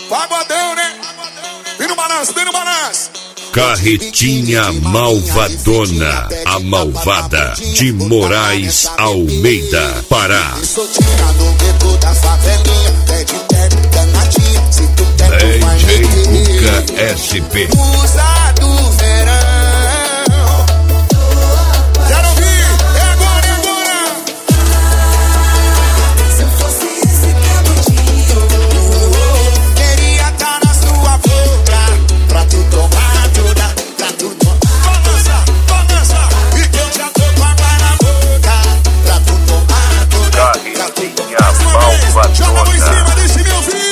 Pagodão, né? Vem no balanço, vem no balanço. Carretinha Malvadona, a malvada de Moraes Almeida, Pará. DJ Cuca SP. Usa do verão. Quero ouvir, é agora, é agora. Se eu fosse esse cabidinho, Queria estar na sua boca pra tu tomar toda, pra tu tomar. Balança, balança, e que eu já tô com água na boca pra tu tomar toda, pra tu tomar. Joga a mão em cima, deixa me ouvir.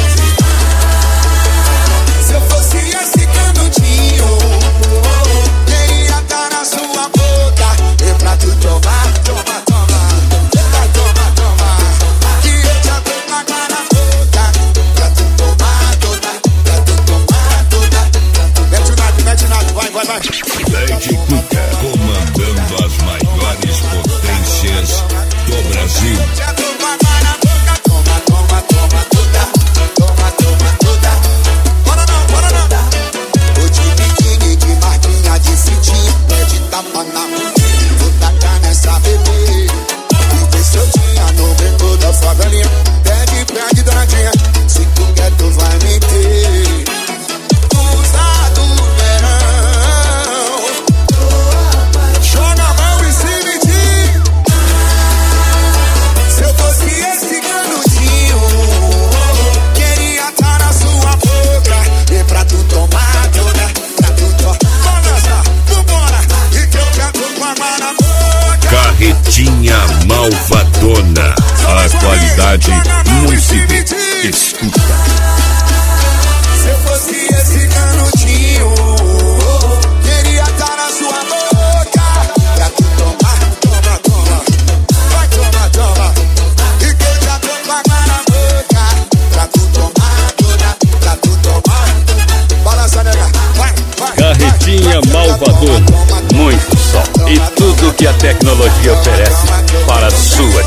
se eu fosse esse canudinho, Queria estar na sua boca e pra tu tomar, toma, toma, vai tomar, toma. Que eu já tô com água na boca pra tu tomar toda, pra tu tomar toda. Mete nada, vai, vai, vai. DJ Cuca comandando as maiores potências do Brasil. Já tô com água na boca, toma, toma, toma toda, toma, toma toda. Bora não, bora não. O de biquíni, de marquinha, de cintinho, é de tapa na bundinha. Vou tacar nessa bebê e ver se eu tinha no beco da favelinha. Pede, danadinha, se tu quer tu vai me ter. Usa do verão. Joga a mão em cima de ti. Se eu fosse esse canudinho, queria estar na sua boca e pra tu tomar toda, pra tu tomar. Balança, vambora, e que eu já tô com água na boca. Carretinha Malvadona, a qualidade não se vê, escuta. Se eu fosse esse canudinho, queria estar na sua boca pra tu tomar, toma, toma. Vai, toma, toma. E que eu já tô com água na boca pra tu tomar toda, pra tu tomar. Balança, nega, vai, vai. Carretinha Malvadona, muito som e tudo que a tecnologia oferece para a sua